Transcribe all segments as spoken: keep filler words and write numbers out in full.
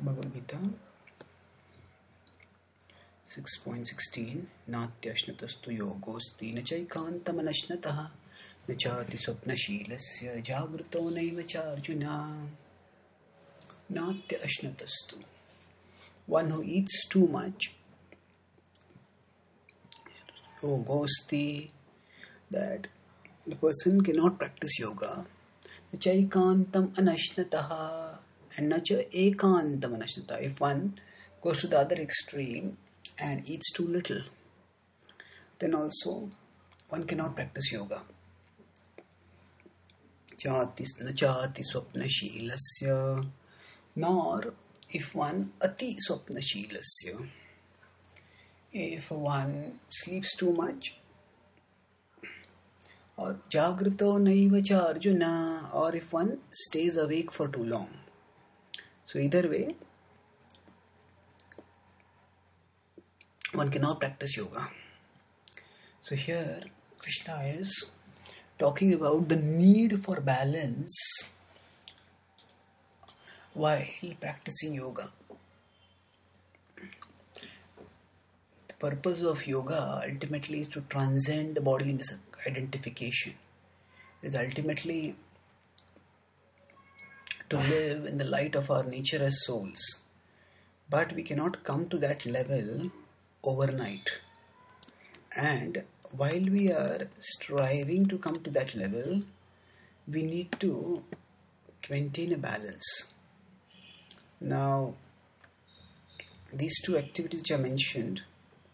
Bhagavad Gita six point sixteen Natyashnatastu yogosti nachaikantamanashnataha nachati swapnashilasya jagruto naivacha arjuna. Natyashnatastu, one who eats too much. Yogosti, that the person cannot practice yoga. Nachaikantam anashnataha, and nacha ekantam anashnataha. If one goes to the other extreme and eats too little, then also one cannot practice yoga. Chati nachati swapnashilasya, nor if one ati swapnashilasya, if one sleeps too much, or jagrito naivacha arjuna, or if one stays awake for too long. So either way, one cannot practice yoga. So here Krishna is talking about the need for balance while practicing yoga. The purpose of yoga ultimately is to transcend the bodily misidentification. It is ultimately to live in the light of our nature as souls. But we cannot come to that level overnight. And while we are striving to come to that level, we need to maintain a balance. Now, these two activities which I mentioned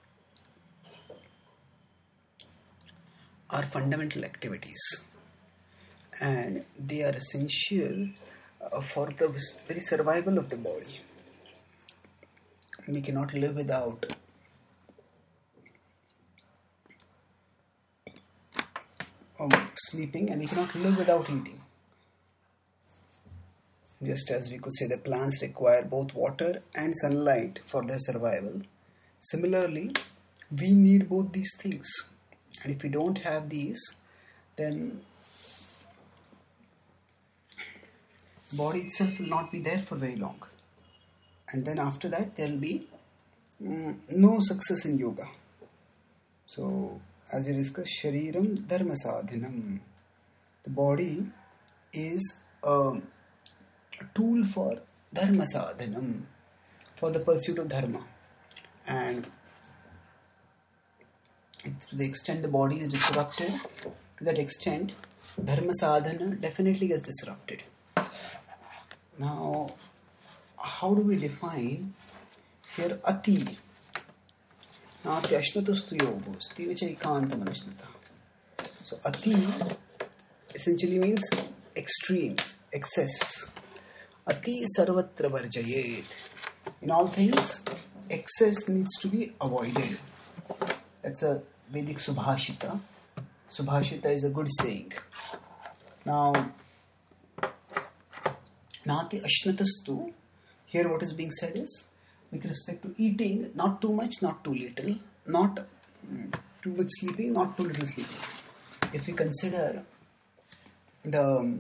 are fundamental activities, and they are essential uh, for the very survival of the body. We cannot live without um, sleeping, and we cannot live without eating. Just as we could say that plants require both water and sunlight for their survival, similarly, we need both these things. And if we don't have these, then body itself will not be there for very long. And then after that, there will be um, no success in yoga. So, as we discussed, Shariram Dharma Sadhanam. The body is a tool for Dharma Sadhanam, for the pursuit of Dharma. And to the extent the body is disrupted, to that extent, Dharma Sadhana definitely gets disrupted. Now, how do we define here Ati? Ati ashnatastu yogos, tinacha ekantam anashnata. So, Ati essentially means extremes, excess. Ati sarvatra varjayet. In all things, excess needs to be avoided. That's a Vedic Subhashita. Subhashita is a good saying. Now, Nati Ashnatastu, here what is being said is, with respect to eating, not too much, not too little, not mm, too much sleeping, not too little sleeping. If we consider the,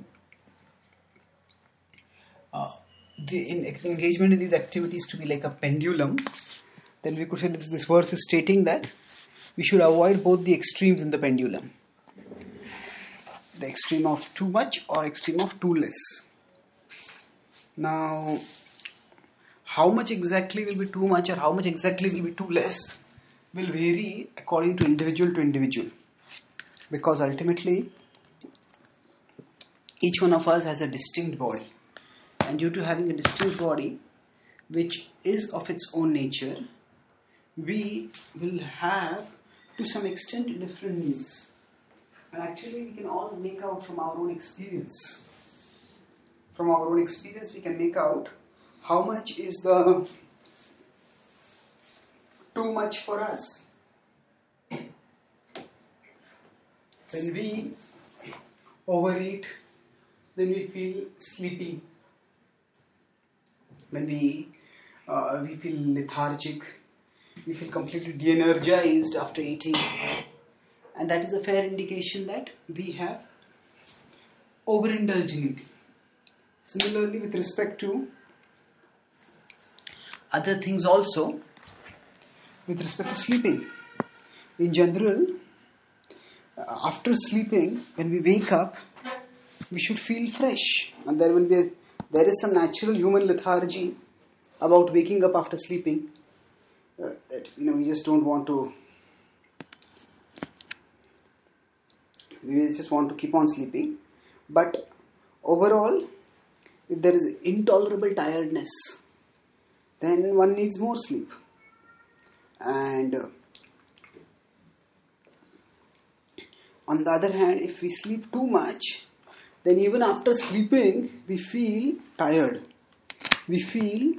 uh, the in, engagement in these activities to be like a pendulum, then we could say that this verse is stating that we should avoid both the extremes in the pendulum. The extreme of too much or extreme of too less. Now, how much exactly will be too much or how much exactly will be too less will vary according to individual to individual. Because ultimately, each one of us has a distinct body. And due to having a distinct body, which is of its own nature, we will have to some extent different needs. And actually we can all make out from our own experience. From our own experience we can make out how much is the too much for us. When we overeat, then we feel sleepy. When we uh, we feel lethargic, we feel completely de-energized after eating, and that is a fair indication that we have overindulged in eating. Similarly, with respect to other things also with respect to sleeping. In general, uh, after sleeping, when we wake up, we should feel fresh, and there will be a, there is some natural human lethargy about waking up after sleeping. Uh, that you know we just don't want to. We just want to keep on sleeping, but overall, if there is intolerable tiredness, then one needs more sleep. And uh, on the other hand, if we sleep too much, then even after sleeping, we feel tired. We feel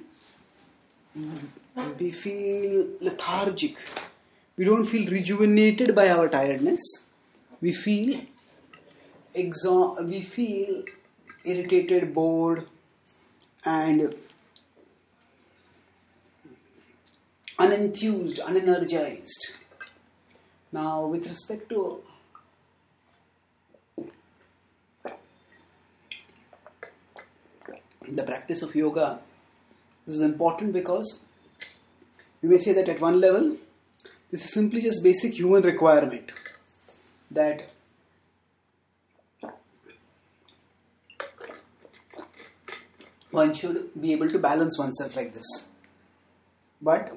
we feel lethargic. We don't feel rejuvenated by our tiredness. We feel exa- we feel irritated, bored, and unenthused, unenergized. Now, with respect to the practice of yoga, this is important because you may say that at one level, this is simply just basic human requirement that one should be able to balance oneself like this. But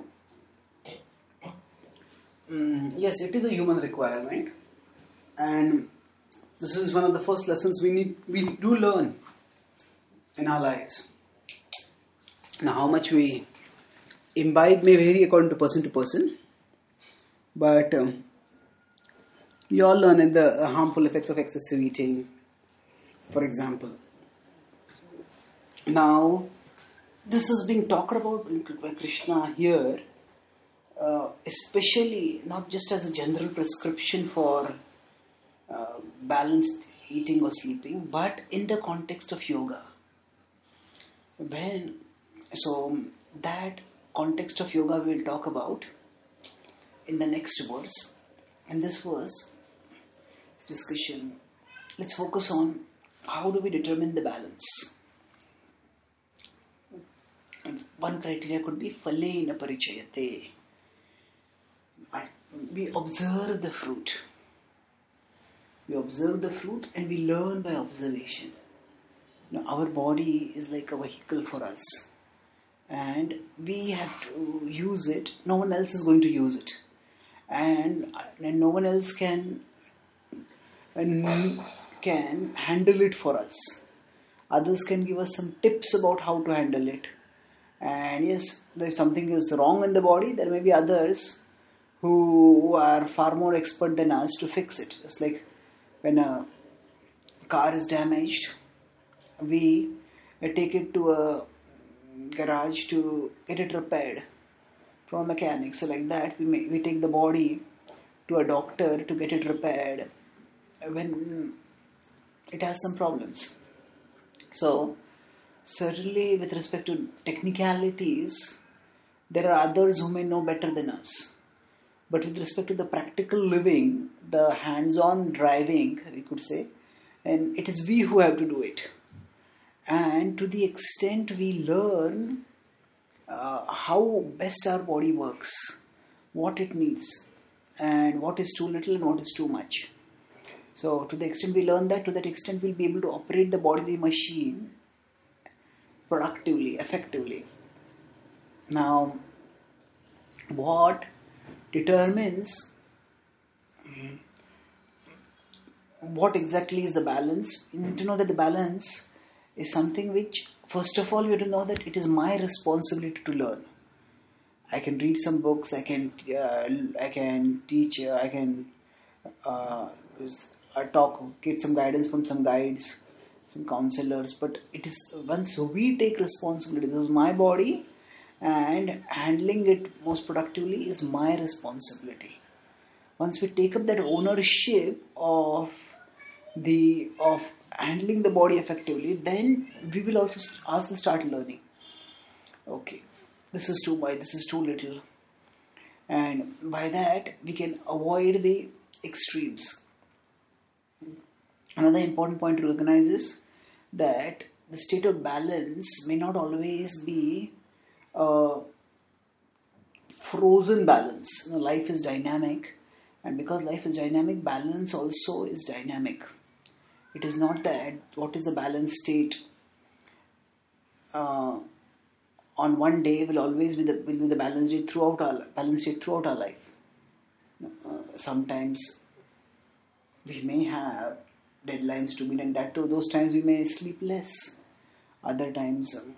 um, yes, it is a human requirement, and this is one of the first lessons we need we do learn in our lives. Now, how much we imbibe may vary according to person to person, but um, we all learn in the uh, harmful effects of excessive eating, for example. Now, this is being talked about by Krishna here, uh, especially not just as a general prescription for uh, balanced eating or sleeping, but in the context of yoga. When so that context of yoga we'll talk about in the next verse. In this verse, this discussion, let's focus on how do we determine the balance. And one criteria could be phalena parichayate. We observe the fruit. We observe the fruit and we learn by observation. Now, our body is like a vehicle for us, and we have to use it. No one else is going to use it, and, and no one else can can handle it for us. Others can give us some tips about how to handle it. And yes, if something is wrong in the body, there may be others who are far more expert than us to fix it. It's like when a car is damaged, we take it to a garage to get it repaired from a mechanic. So like that, we may, we take the body to a doctor to get it repaired when it has some problems. So certainly with respect to technicalities, there are others who may know better than us. But with respect to the practical living, the hands-on driving, we could say, and it is we who have to do it. And to the extent we learn uh, how best our body works, what it needs, and what is too little and what is too much. So to the extent we learn that, to that extent we'll be able to operate the body machine productively, effectively. Now, what determines what exactly is the balance? You need to know that the balance is something which, first of all, you have to know that it is my responsibility to learn. I can read some books, I can uh, I can teach, uh, I can uh, talk, get some guidance from some guides, some counselors, but it is once we take responsibility, this is my body, and handling it most productively is my responsibility. Once we take up that ownership of the of handling the body effectively, then we will also also start learning. Okay, this is too much, this is too little, and by that we can avoid the extremes. Another important point to recognize is that the state of balance may not always be uh, frozen balance. You know, life is dynamic, and because life is dynamic, balance also is dynamic. It is not that what is the balance state uh, on one day will always be the will be the balance state throughout our balance state throughout our life. Uh, sometimes we may have deadlines to meet, and that too, those times we may sleep less. Other times, um,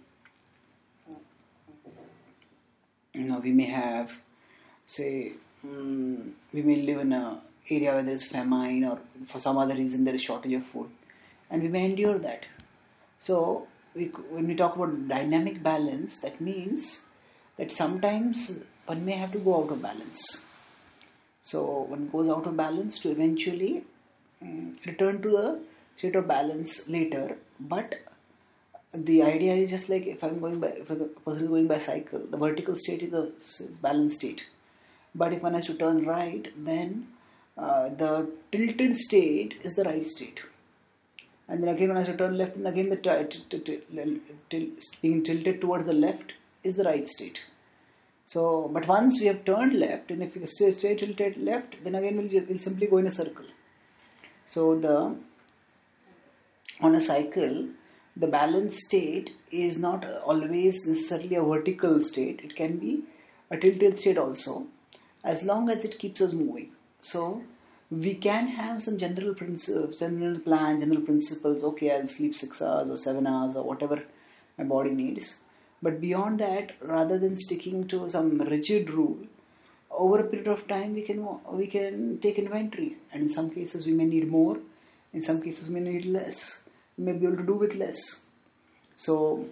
you know, we may have, say, um, we may live in a area where there is famine, or for some other reason there is shortage of food, and we may endure that. So, we, when we talk about dynamic balance, that means that sometimes one may have to go out of balance. So, one goes out of balance to eventually um, return to the state of balance later. But the idea is just like if I'm going by, if a person is going by cycle, the vertical state is the balance state. But if one has to turn right, then uh, the tilted state is the right state. And then again one has to turn left, and again the t- t- t- t- being tilted towards the left is the right state. So, but once we have turned left, and if we stay, stay tilted left, then again we'll, just, we'll simply go in a circle. So, the on a cycle, the balance state is not always necessarily a vertical state. It can be a tilted state also, as long as it keeps us moving. So, we can have some general principles, general plans, general principles. Okay, I'll sleep six hours or seven hours or whatever my body needs. But beyond that, rather than sticking to some rigid rule, over a period of time we can we can take inventory. And in some cases we may need more, in some cases we may need less. We may be able to do with less. So,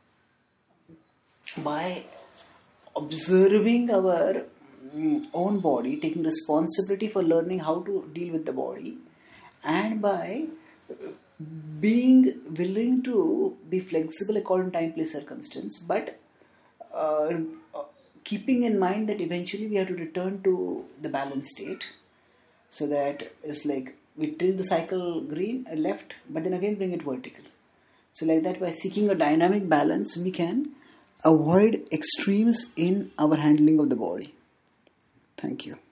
by observing our own body, taking responsibility for learning how to deal with the body, and by being willing to be flexible according to time, place, circumstance, but uh, keeping in mind that eventually we have to return to the balance state, so that it's like we tilt the cycle green and left, but then again bring it vertical. So like that, by seeking a dynamic balance, we can avoid extremes in our handling of the body. Thank you.